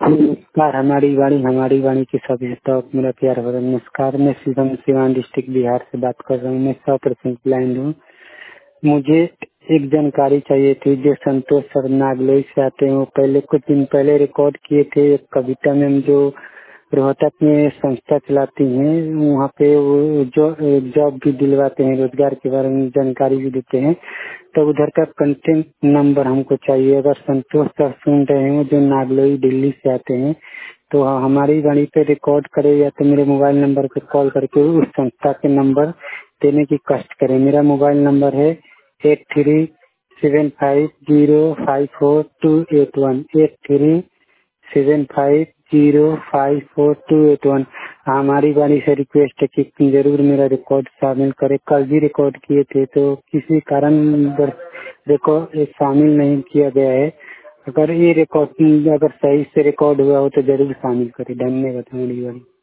नमस्कार। हमारी वाणी की सभी स्टॉक मेरा प्यार भरा नमस्कार। मैं शिवम सिवान डिस्ट्रिक्ट बिहार से बात कर रहा हूँ। मैं 100% ब्लाइंड हूँ। मुझे एक जानकारी चाहिए थी। जो संतोष सर नागलोई से आते हैं, वो पहले कुछ दिन पहले रिकॉर्ड किए थे। एक कविता मैम जो रोहतक में संस्था चलाती हैं, वहाँ पे वो जॉब भी दिलवाते हैं, रोजगार के बारे में जानकारी भी देते हैं। तो उधर का कंटेंट नंबर हमको चाहिए। अगर संतोष सर सुन रहे हैं, जो नागलोई दिल्ली से आते हैं, तो हमारी वाणी पे रिकॉर्ड करे या तो मेरे मोबाइल नंबर पर कॉल करके उस संस्था के नंबर देने की कष्ट करें। मेरा मोबाइल नंबर है 8375054281 8375054281। हमारी वाणी से रिक्वेस्ट है कि जरूर मेरा रिकॉर्ड शामिल करें। कल भी रिकॉर्ड किए थे, तो किसी कारण रिकॉर्ड शामिल नहीं किया गया है। अगर ये रिकॉर्डिंग अगर सही से रिकॉर्ड हुआ हो तो जरूर शामिल करें। धन्यवाद। हमारी वाणी।